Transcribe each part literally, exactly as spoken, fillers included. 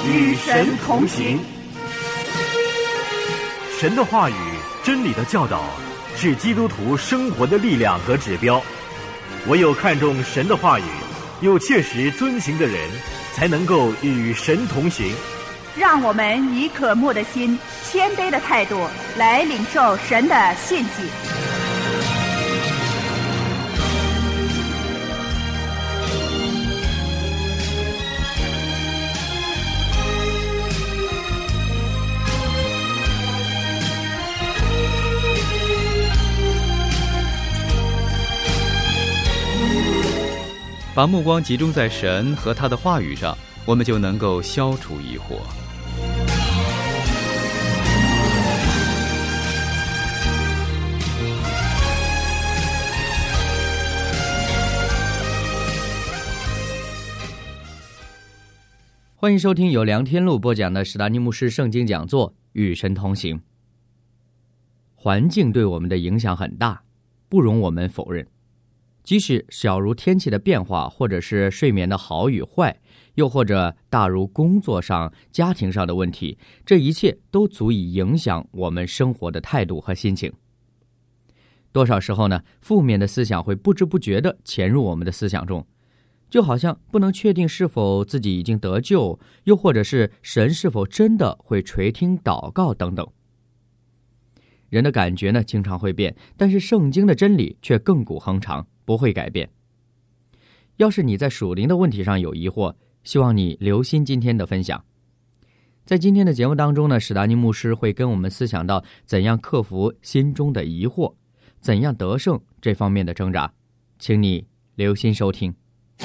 与神同行。 神的话语、真理的教导是基督徒生活的力量和指标。唯有看重神的话语，又切实遵行的人，才能够与神同行。 让我们以渴慕的心、谦卑的态度来领受神的信息。 把目光集中在神和他的话语上，我们就能够消除疑惑。欢迎收听由梁天禄播讲的史达尼牧师圣经讲座《与神同行》。环境对我们的影响很大，不容我们否认。即使小如天气的变化，或者是睡眠的好与坏，又或者大如工作上、家庭上的问题，这一切都足以影响我们生活的态度和心情。多少时候呢，负面的思想会不知不觉地潜入我们的思想中，就好像不能确定是否自己已经得救，又或者是神是否真的会垂听祷告等等。人的感觉呢，经常会变，但是圣经的真理却亘古恒长，不会改变。要是你在属灵的问题上有疑惑，希望你留心今天的分享。在今天的节目当中呢，史达尼牧师会跟我们思想到怎样克服心中的疑惑，怎样得胜这方面的挣扎，请你留心收听。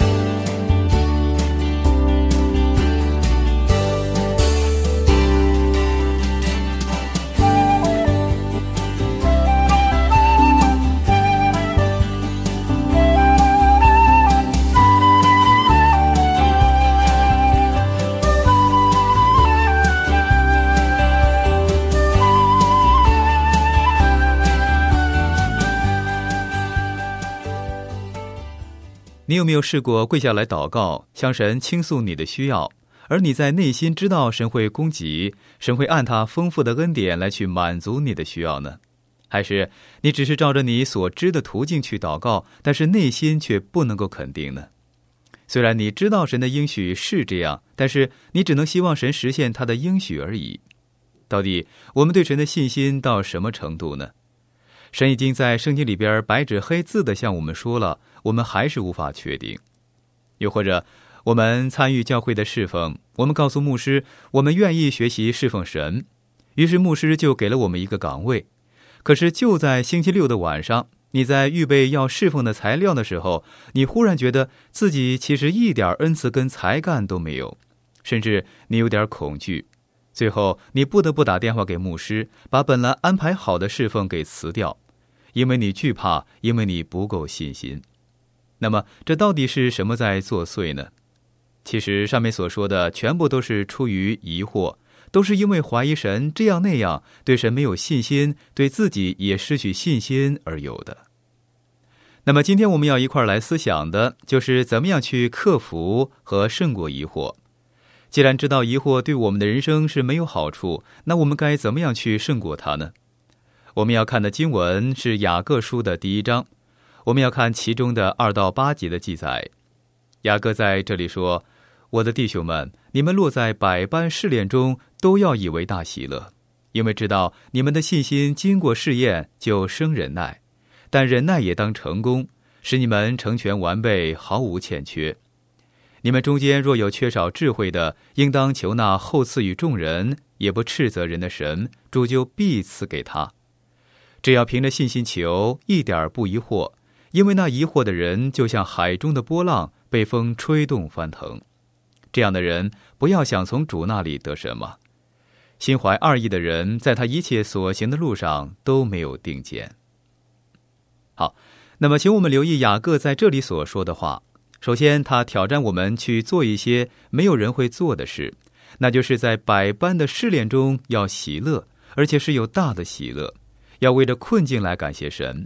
你有没有试过跪下来祷告，向神倾诉你的需要，而你在内心知道神会供给，神会按他丰富的恩典来去满足你的需要呢？还是你只是照着你所知的途径去祷告，但是内心却不能够肯定呢？虽然你知道神的应许是这样，但是你只能希望神实现他的应许而已。到底我们对神的信心到什么程度呢？神已经在圣经里边白纸黑字的向我们说了，我们还是无法确定。又或者我们参与教会的侍奉，我们告诉牧师我们愿意学习侍奉神，于是牧师就给了我们一个岗位。可是就在星期六的晚上，你在预备要侍奉的材料的时候，你忽然觉得自己其实一点恩赐跟才干都没有，甚至你有点恐惧。最后你不得不打电话给牧师，把本来安排好的侍奉给辞掉，因为你惧怕，因为你不够信心。那么这到底是什么在作祟呢？其实上面所说的全部都是出于疑惑，都是因为怀疑神这样那样，对神没有信心，对自己也失去信心而有的。那么今天我们要一块来思想的就是怎么样去克服和胜过疑惑。既然知道疑惑对我们的人生是没有好处，那我们该怎么样去胜过它呢？我们要看的经文是雅各书的第一章，我们要看其中的二到八节的记载。雅各在这里说，我的弟兄们，你们落在百般试炼中，都要以为大喜乐，因为知道你们的信心经过试验，就生忍耐。但忍耐也当成功，使你们成全完备，毫无欠缺。你们中间若有缺少智慧的，应当求那厚赐与众人，也不斥责人的神，主就必赐给他。只要凭着信心求，一点不疑惑，因为那疑惑的人就像海中的波浪，被风吹动翻腾。这样的人不要想从主那里得什么。心怀二意的人，在他一切所行的路上都没有定见。好，那么请我们留意雅各在这里所说的话。首先，他挑战我们去做一些没有人会做的事，那就是在百般的试炼中要喜乐，而且是有大的喜乐，要为着困境来感谢神。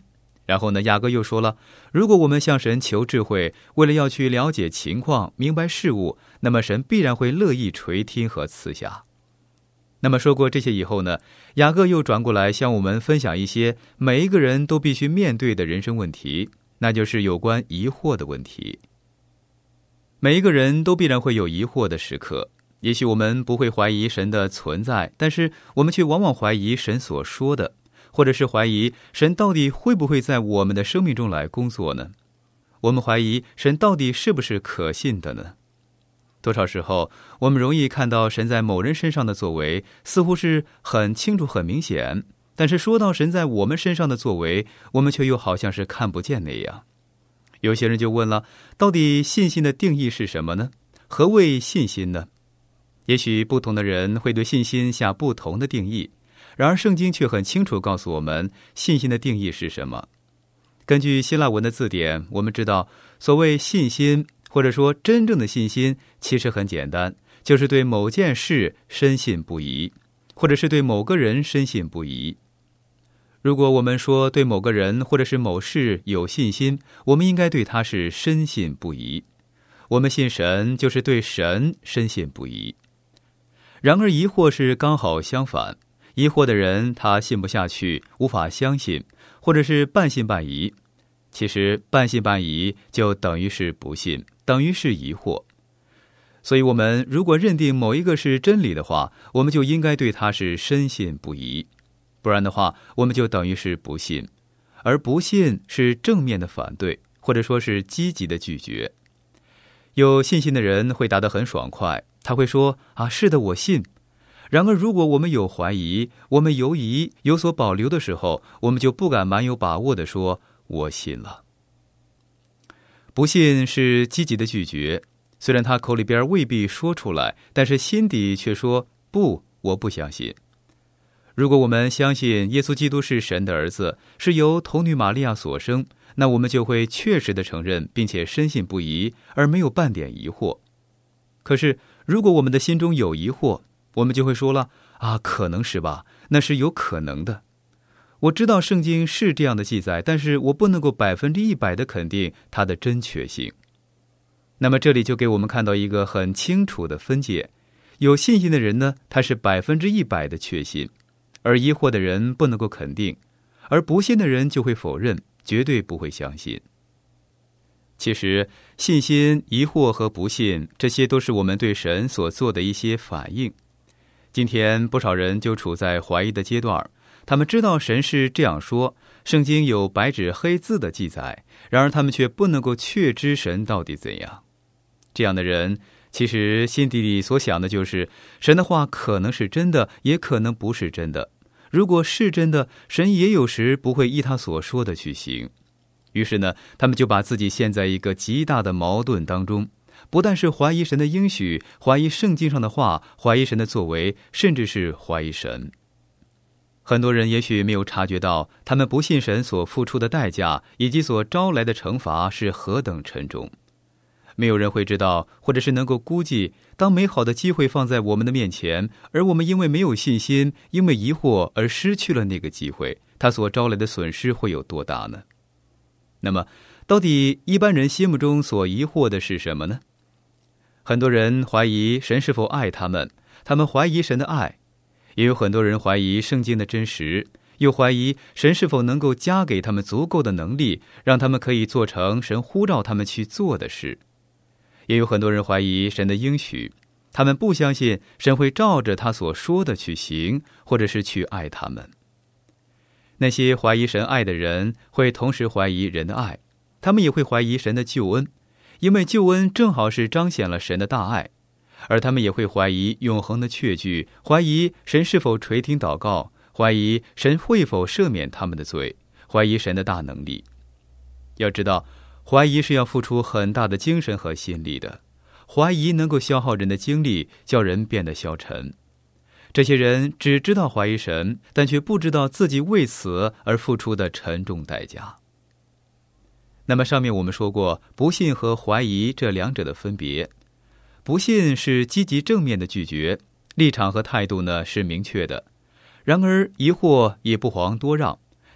然后呢，雅各又说了，如果我们向神求智慧，为了要去了解情况，明白事物，那么神必然会乐意垂听和赐下。那么说过这些以后呢，雅各又转过来向我们分享一些每一个人都必须面对的人生问题，那就是有关疑惑的问题。每一个人都必然会有疑惑的时刻，也许我们不会怀疑神的存在，但是我们却往往怀疑神所说的，或者是怀疑神到底会不会在我们的生命中来工作呢？我们怀疑神到底是不是可信的呢？多少时候我们容易看到神在某人身上的作为似乎是很清楚很明显，但是说到神在我们身上的作为，我们却又好像是看不见那样。有些人就问了，到底信心的定义是什么呢？何谓信心呢？也许不同的人会对信心下不同的定义，然而圣经却很清楚告诉我们信心的定义是什么。根据希腊文的字典，我们知道所谓信心，或者说真正的信心，其实很简单，就是对某件事深信不疑，或者是对某个人深信不疑。如果我们说对某个人或者是某事有信心，我们应该对他是深信不疑。我们信神，就是对神深信不疑。然而疑惑是刚好相反，疑惑的人他信不下去，无法相信，或者是半信半疑。其实半信半疑就等于是不信，等于是疑惑。所以我们如果认定某一个是真理的话，我们就应该对它是深信不疑，不然的话我们就等于是不信。而不信是正面的反对，或者说是积极的拒绝。有信心的人会答得很爽快，他会说啊，是的，我信。然而如果我们有怀疑，我们犹疑，有所保留的时候，我们就不敢蛮有把握地说我信了。不信是积极的拒绝，虽然他口里边未必说出来，但是心底却说不，我不相信。如果我们相信耶稣基督是神的儿子，是由童女玛利亚所生，那我们就会确实地承认并且深信不疑，而没有半点疑惑。可是如果我们的心中有疑惑，我们就会说了啊，可能是吧，那是有可能的。我知道圣经是这样的记载，但是我不能够百分之一百的肯定它的真确性。那么这里就给我们看到一个很清楚的分界，有信心的人呢，他是百分之一百的确信，而疑惑的人不能够肯定，而不信的人就会否认，绝对不会相信。其实信心、疑惑和不信，这些都是我们对神所做的一些反应。今天不少人就处在怀疑的阶段，他们知道神是这样说，圣经有白纸黑字的记载，然而他们却不能够确知神到底怎样。这样的人其实心底里所想的就是神的话可能是真的，也可能不是真的。如果是真的，神也有时不会依他所说的去行。于是呢，他们就把自己陷在一个极大的矛盾当中，不但是怀疑神的应许，怀疑圣经上的话，怀疑神的作为，甚至是怀疑神。很多人也许没有察觉到，他们不信神所付出的代价以及所招来的惩罚是何等沉重。没有人会知道，或者是能够估计，当美好的机会放在我们的面前，而我们因为没有信心，因为疑惑而失去了那个机会，它所招来的损失会有多大呢？那么到底一般人心目中所疑惑的是什么呢？很多人怀疑神是否爱他们，他们怀疑神的爱。也有很多人怀疑圣经的真实，又怀疑神是否能够加给他们足够的能力，让他们可以做成神呼召他们去做的事。也有很多人怀疑神的应许，他们不相信神会照着他所说的去行，或者是去爱他们。那些怀疑神爱的人会同时怀疑人的爱，他们也会怀疑神的救恩，因为救恩正好是彰显了神的大爱。而他们也会怀疑永恒的确据，怀疑神是否垂听祷告，怀疑神会否赦免他们的罪，怀疑神的大能力。要知道，怀疑是要付出很大的精神和心力的，怀疑能够消耗人的精力，叫人变得消沉。这些人只知道怀疑神，但却不知道自己为此而付出的沉重代价。那么上面我们说过，不信和怀疑这两者的分别。不信是积极正面的拒绝，立场和态度呢是明确的。然而疑惑也不遑多让，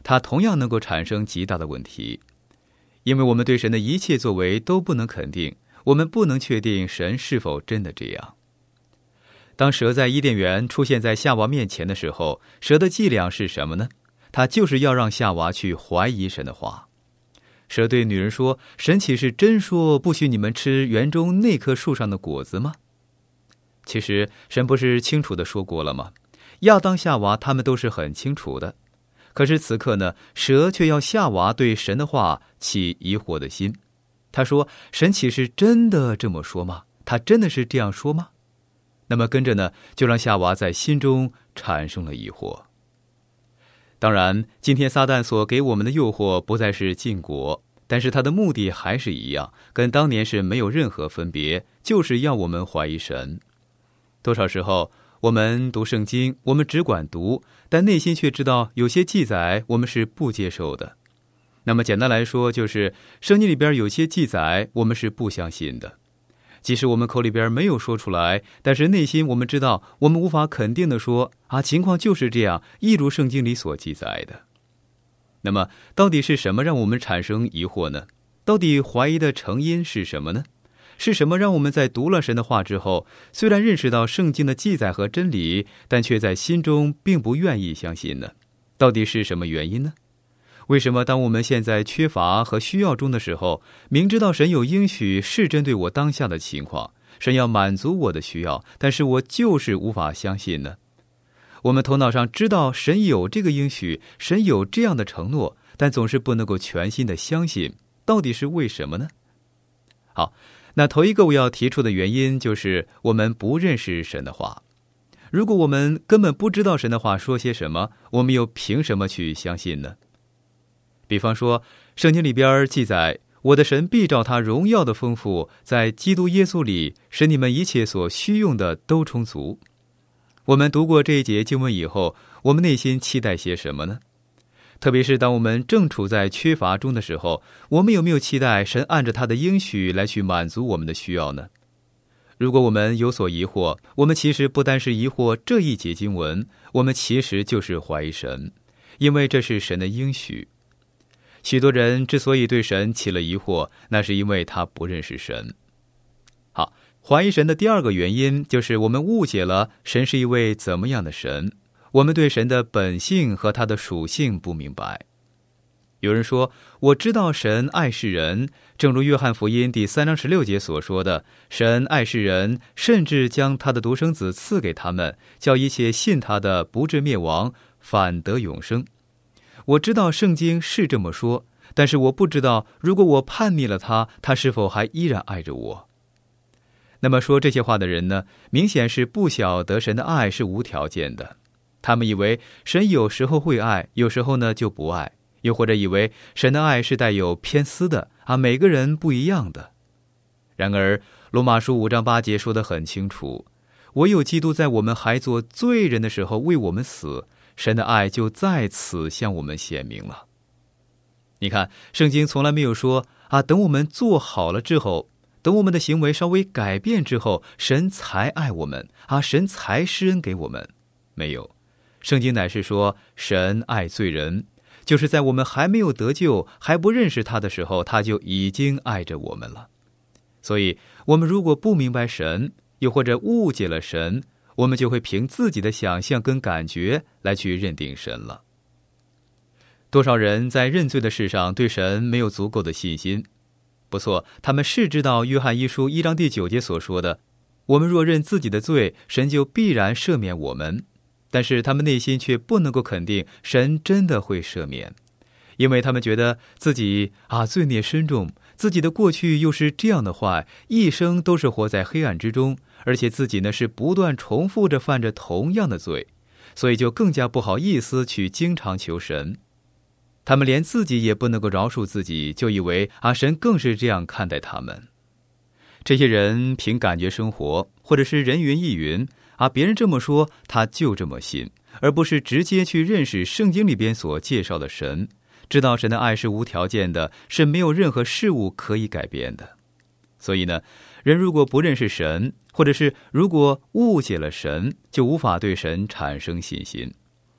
它同样能够产生极大的问题。因为我们对神的一切作为都不能肯定，我们不能确定神是否真的这样。当蛇在伊甸园出现在夏娃面前的时候，蛇的伎俩是什么呢？它就是要让夏娃去怀疑神的话。蛇对女人说，神岂是真说不许你们吃园中那棵树上的果子吗？其实神不是清楚地说过了吗？亚当夏娃他们都是很清楚的。可是此刻呢，蛇却要夏娃对神的话起疑惑的心。他说，神岂是真的这么说吗？他真的是这样说吗？那么跟着呢，就让夏娃在心中产生了疑惑。当然，今天撒旦所给我们的诱惑不再是禁果，但是他的目的还是一样，跟当年是没有任何分别，就是要我们怀疑神。多少时候我们读圣经，我们只管读，但内心却知道有些记载我们是不接受的。那么简单来说，就是圣经里边有些记载我们是不相信的。即使我们口里边没有说出来，但是内心我们知道，我们无法肯定地说啊，情况就是这样，一如圣经里所记载的。那么到底是什么让我们产生疑惑呢？到底怀疑的成因是什么呢？是什么让我们在读了神的话之后，虽然认识到圣经的记载和真理，但却在心中并不愿意相信呢？到底是什么原因呢？为什么当我们现在缺乏和需要中的时候，明知道神有应许是针对我当下的情况，神要满足我的需要，但是我就是无法相信呢？我们头脑上知道神有这个应许，神有这样的承诺，但总是不能够全心的相信，到底是为什么呢？好，那头一个我要提出的原因就是我们不认识神的话。如果我们根本不知道神的话说些什么，我们又凭什么去相信呢？比方说，圣经里边记载，我的神必照他荣耀的丰富，在基督耶稣里，使你们一切所需用的都充足。我们读过这一节经文以后，我们内心期待些什么呢？特别是当我们正处在缺乏中的时候，我们有没有期待神按着他的应许来去满足我们的需要呢？如果我们有所疑惑，我们其实不单是疑惑这一节经文，我们其实就是怀疑神，因为这是神的应许。许多人之所以对神起了疑惑，那是因为他不认识神。好，怀疑神的第二个原因就是我们误解了神是一位怎么样的神，我们对神的本性和他的属性不明白。有人说，我知道神爱世人，正如约翰福音第三章十六节所说的，神爱世人，甚至将他的独生子赐给他们，叫一切信他的不至灭亡，反得永生。我知道圣经是这么说，但是我不知道，如果我叛逆了他，他是否还依然爱着我。那么说这些话的人呢，明显是不晓得神的爱是无条件的。他们以为神有时候会爱，有时候呢就不爱，又或者以为神的爱是带有偏私的啊，每个人不一样的。然而罗马书五章八节说得很清楚，唯有基督在我们还做罪人的时候为我们死，神的爱就在此向我们显明了。你看，圣经从来没有说啊，等我们做好了之后，等我们的行为稍微改变之后，神才爱我们啊，神才施恩给我们。没有，圣经乃是说，神爱罪人，就是在我们还没有得救，还不认识他的时候，他就已经爱着我们了。所以，我们如果不明白神，又或者误解了神，我们就会凭自己的想象跟感觉来去认定神了。多少人在认罪的事上对神没有足够的信心？不错，他们是知道约翰一书一章第九节所说的，我们若认自己的罪，神就必然赦免我们。但是他们内心却不能够肯定神真的会赦免，因为他们觉得自己啊罪孽深重，自己的过去又是这样的坏，一生都是活在黑暗之中，而且自己呢是不断重复着犯着同样的罪，所以就更加不好意思去经常求神。他们连自己也不能够饶恕自己，就以为啊神更是这样看待他们。这些人凭感觉生活，或者是人云亦云啊，别人这么说他就这么信，而不是直接去认识圣经里边所介绍的神，知道神的爱是无条件的，是没有任何事物可以改变的。所以呢，人如果不认识神，或者是如果误解了神，就无法对神产生信心。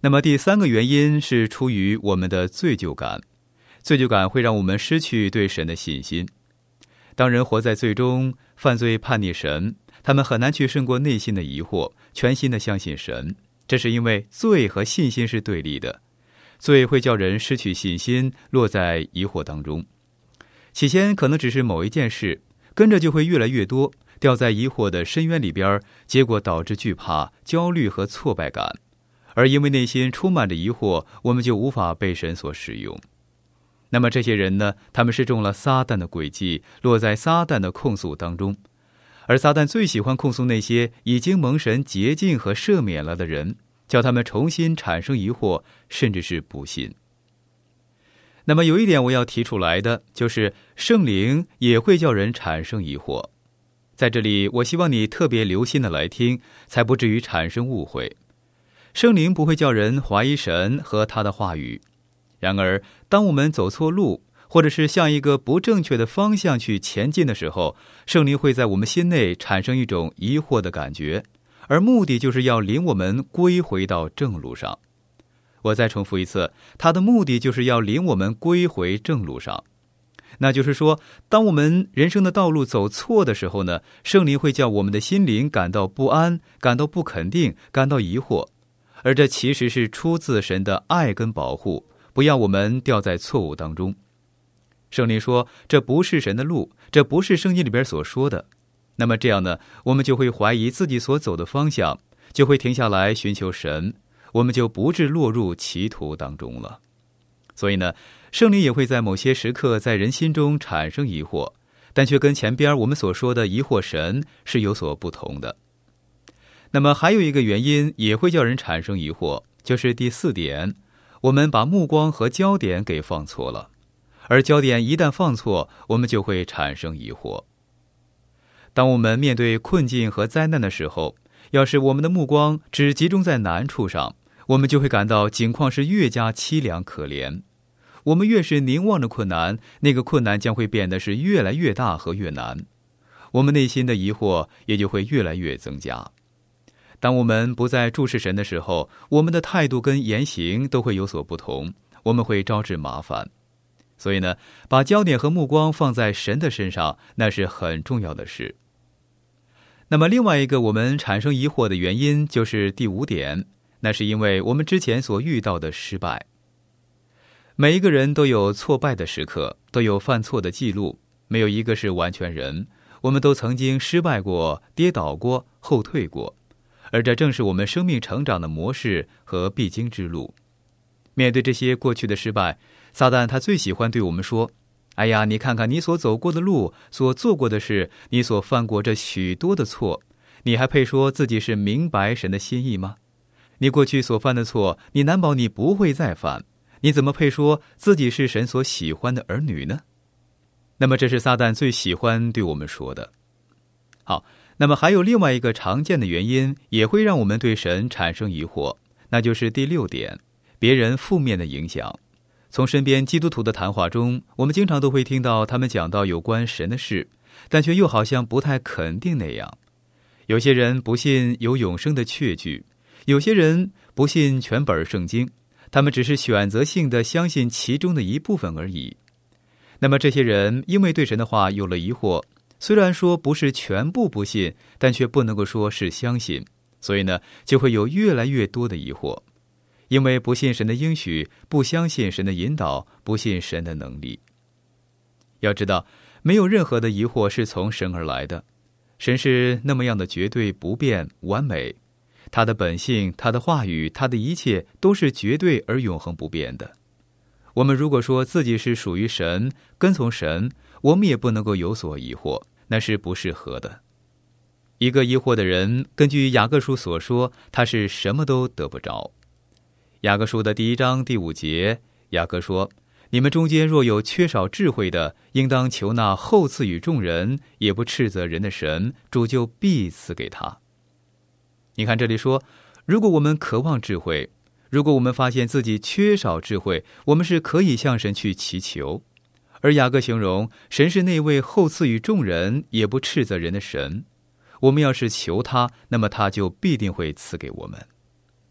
那么第三个原因是出于我们的罪疚感，罪疚感会让我们失去对神的信心。当人活在罪中，犯罪叛逆神，他们很难去胜过内心的疑惑，全心的相信神。这是因为罪和信心是对立的，罪会叫人失去信心，落在疑惑当中。起先可能只是某一件事，跟着就会越来越多，掉在疑惑的深渊里边，结果导致惧怕、焦虑和挫败感。而因为内心充满着疑惑，我们就无法被神所使用。那么这些人呢，他们是中了撒旦的诡计，落在撒旦的控诉当中。而撒旦最喜欢控诉那些已经蒙神洁净和赦免了的人，叫他们重新产生疑惑，甚至是不信。那么有一点我要提出来的，就是圣灵也会叫人产生疑惑。在这里我希望你特别留心的来听，才不至于产生误会。圣灵不会叫人怀疑神和他的话语。然而当我们走错路，或者是向一个不正确的方向去前进的时候，圣灵会在我们心内产生一种疑惑的感觉，而目的就是要领我们归回到正路上。我再重复一次，他的目的就是要领我们归回正路上。那就是说，当我们人生的道路走错的时候呢，圣灵会叫我们的心灵感到不安，感到不肯定，感到疑惑。而这其实是出自神的爱跟保护，不要我们掉在错误当中。圣灵说，这不是神的路，这不是圣经里边所说的。那么这样呢，我们就会怀疑自己所走的方向，就会停下来寻求神，我们就不致落入歧途当中了。所以呢，圣灵也会在某些时刻在人心中产生疑惑，但却跟前边我们所说的疑惑神是有所不同的。那么还有一个原因也会叫人产生疑惑，就是第四点，我们把目光和焦点给放错了。而焦点一旦放错，我们就会产生疑惑。当我们面对困境和灾难的时候，要是我们的目光只集中在难处上，我们就会感到境况是越加凄凉可怜。我们越是凝望着困难，那个困难将会变得是越来越大和越难，我们内心的疑惑也就会越来越增加。当我们不再注视神的时候，我们的态度跟言行都会有所不同，我们会招致麻烦。所以呢，把焦点和目光放在神的身上，那是很重要的事。那么另外一个我们产生疑惑的原因就是第五点，那是因为我们之前所遇到的失败。每一个人都有挫败的时刻，都有犯错的记录，没有一个是完全人，我们都曾经失败过，跌倒过，后退过。而这正是我们生命成长的模式和必经之路。面对这些过去的失败，撒旦他最喜欢对我们说，哎呀，你看看你所走过的路，所做过的事，你所犯过这许多的错，你还配说自己是明白神的心意吗？你过去所犯的错，你难保你不会再犯，你怎么配说自己是神所喜欢的儿女呢？那么这是撒旦最喜欢对我们说的。好，那么还有另外一个常见的原因，也会让我们对神产生疑惑，那就是第六点，别人负面的影响。从身边基督徒的谈话中，我们经常都会听到他们讲到有关神的事，但却又好像不太肯定那样。有些人不信有永生的确据，有些人不信全本圣经，他们只是选择性的相信其中的一部分而已。那么这些人因为对神的话有了疑惑，虽然说不是全部不信，但却不能够说是相信，所以呢，就会有越来越多的疑惑。因为不信神的应许，不相信神的引导，不信神的能力。要知道，没有任何的疑惑是从神而来的。神是那么样的绝对不变完美，他的本性，他的话语，他的一切都是绝对而永恒不变的。我们如果说自己是属于神，跟从神，我们也不能够有所疑惑，那是不适合的。一个疑惑的人，根据雅各书所说，他是什么都得不着。雅各书的第一章第五节，雅各说，你们中间若有缺少智慧的，应当求那厚赐与众人，也不斥责人的神，主就必赐给他。你看这里说，如果我们渴望智慧，如果我们发现自己缺少智慧，我们是可以向神去祈求。而雅各形容神是那位厚赐与众人，也不斥责人的神。我们要是求他，那么他就必定会赐给我们。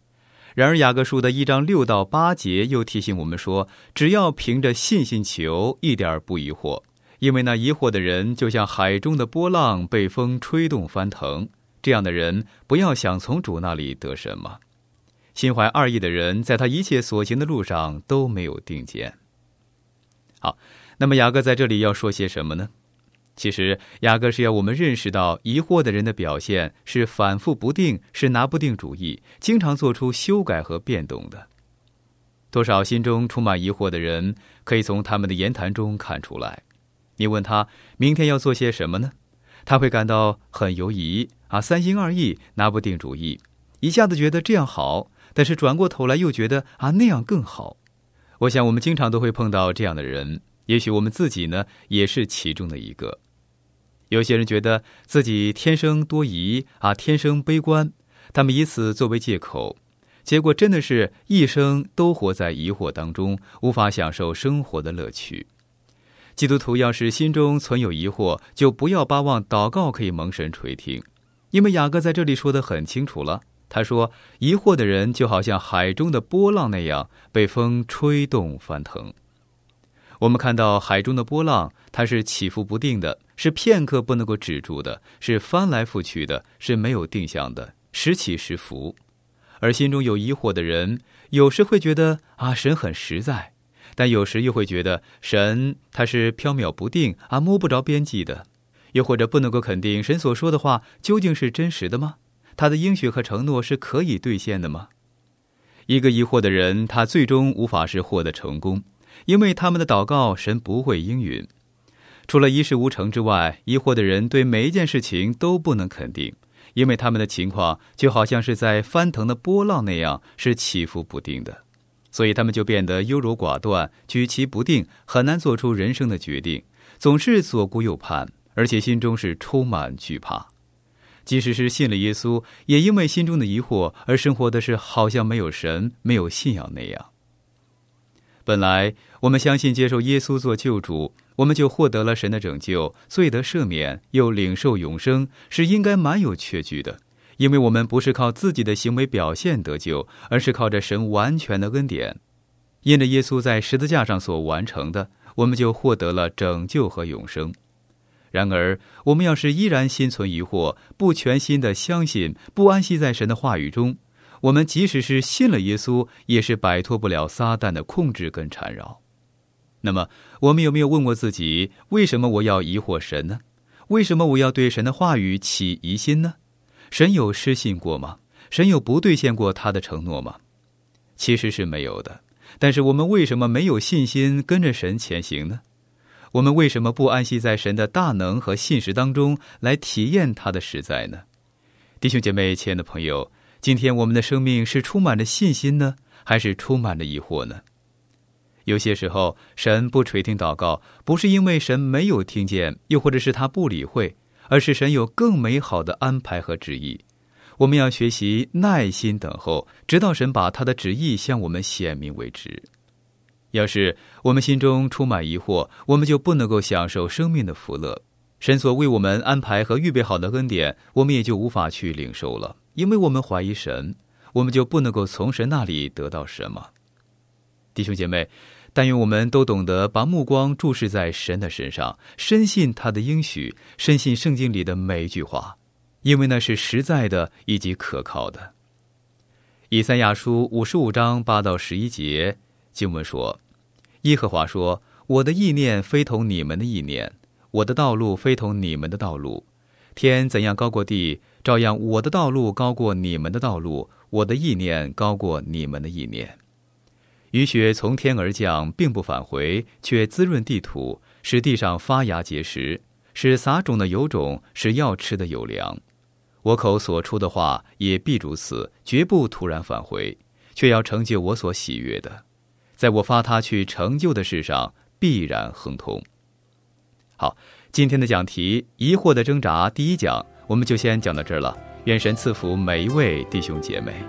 然而雅各书的一章六到八节又提醒我们说，只要凭着信心求，一点不疑惑，因为那疑惑的人就像海中的波浪，被风吹动翻腾。这样的人不要想从主那里得什么。心怀二意的人，在他一切所行的路上都没有定见。好，那么雅各在这里要说些什么呢？其实雅各是要我们认识到，疑惑的人的表现是反复不定，是拿不定主意，经常做出修改和变动的。多少心中充满疑惑的人，可以从他们的言谈中看出来。你问他明天要做些什么呢？他会感到很犹疑啊，三心二意，拿不定主意，一下子觉得这样好，但是转过头来又觉得啊那样更好。我想我们经常都会碰到这样的人，也许我们自己呢也是其中的一个。有些人觉得自己天生多疑啊，天生悲观，他们以此作为借口，结果真的是一生都活在疑惑当中，无法享受生活的乐趣。基督徒要是心中存有疑惑，就不要巴望祷告可以蒙神垂听，因为雅各在这里说得很清楚了，他说疑惑的人就好像海中的波浪那样，被风吹动翻腾。我们看到海中的波浪，它是起伏不定的，是片刻不能够止住的，是翻来覆去的，是没有定向的，时起时伏。而心中有疑惑的人，有时会觉得啊，神很实在，但有时又会觉得神他是缥缈不定啊，摸不着边际的，又或者不能够肯定神所说的话究竟是真实的吗？他的应许和承诺是可以兑现的吗？一个疑惑的人，他最终无法是获得成功，因为他们的祷告神不会应允。除了一事无成之外，疑惑的人对每一件事情都不能肯定，因为他们的情况就好像是在翻腾的波浪那样，是起伏不定的，所以他们就变得优柔寡断，举棋不定，很难做出人生的决定，总是左顾右盼，而且心中是充满惧怕。即使是信了耶稣，也因为心中的疑惑而生活的是好像没有神，没有信仰那样。本来我们相信接受耶稣做救主，我们就获得了神的拯救，罪得赦免，又领受永生，是应该蛮有确据的，因为我们不是靠自己的行为表现得救，而是靠着神完全的恩典。因着耶稣在十字架上所完成的，我们就获得了拯救和永生。然而我们要是依然心存疑惑，不全心的相信，不安息在神的话语中，我们即使是信了耶稣，也是摆脱不了撒旦的控制跟缠绕。那么我们有没有问过自己，为什么我要疑惑神呢？为什么我要对神的话语起疑心呢？神有失信过吗？神有不兑现过他的承诺吗？其实是没有的。但是我们为什么没有信心跟着神前行呢？我们为什么不安息在神的大能和信实当中，来体验他的实在呢？弟兄姐妹，亲爱的朋友，今天我们的生命是充满着信心呢，还是充满着疑惑呢？有些时候神不垂听祷告，不是因为神没有听见，又或者是他不理会，而是神有更美好的安排和旨意。我们要学习耐心等候，直到神把他的旨意向我们显明为止。要是我们心中充满疑惑，我们就不能够享受生命的福乐，神所为我们安排和预备好的恩典，我们也就无法去领受了，因为我们怀疑神，我们就不能够从神那里得到什么。弟兄姐妹，但愿我们都懂得把目光注视在神的身上，深信他的应许，深信圣经里的每一句话，因为那是实在的以及可靠的。以赛亚书五十五章八到十一节经文说，耶和华说，我的意念非同你们的意念，我的道路非同你们的道路。天怎样高过地，照样我的道路高过你们的道路，我的意念高过你们的意念。雨雪从天而降，并不返回，却滋润地土，使地上发芽结实，使撒种的有种，使要吃的有粮。我口所出的话也必如此，绝不突然返回，却要成就我所喜悦的，在我发他去成就的事上必然亨通。好，今天的讲题疑惑的挣扎第一讲我们就先讲到这儿了，愿神赐福每一位弟兄姐妹。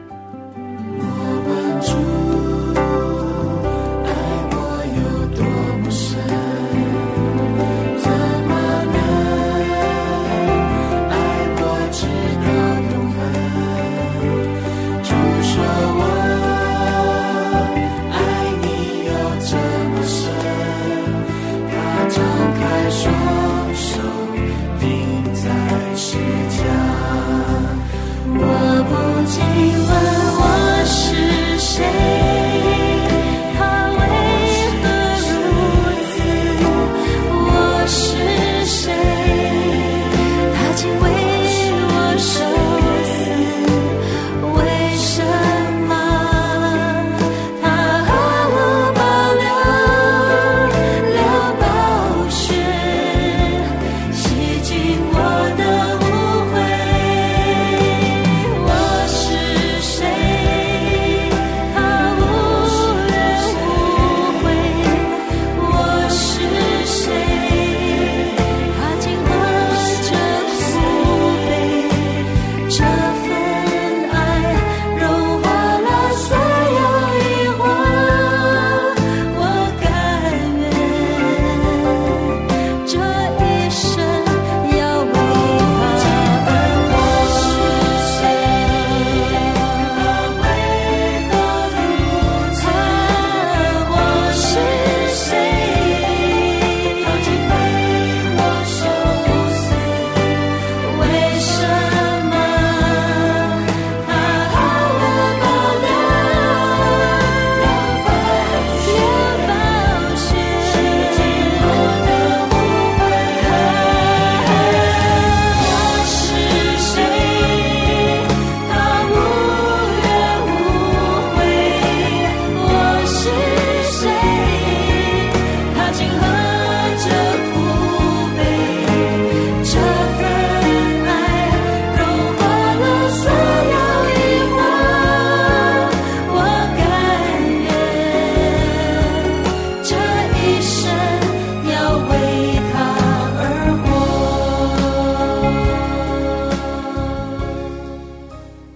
说我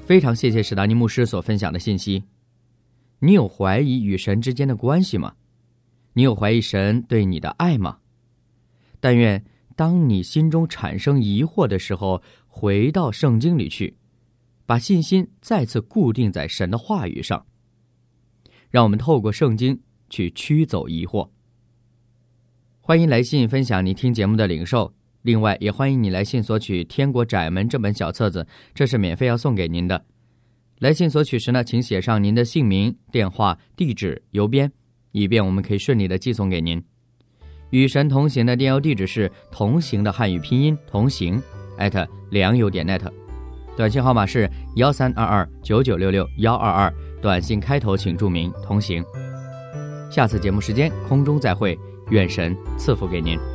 非常谢谢史达尼牧师所分享的信息。你有怀疑与神之间的关系吗？你有怀疑神对你的爱吗？但愿当你心中产生疑惑的时候，回到圣经里去，把信心再次固定在神的话语上，让我们透过圣经去驱走疑惑。欢迎来信分享你听节目的领受，另外也欢迎你来信索取《天国窄门》这本小册子，这是免费要送给您的。来信索取时呢，请写上您的姓名、电话、地址、邮编，以便我们可以顺利的寄送给您。与神同行的电邮地址是同行的汉语拼音同行 at 良友点 net， 短信号码是幺三二二九九六六幺二二，短信开头请注明同行。下次节目时间空中再会，愿神赐福给您。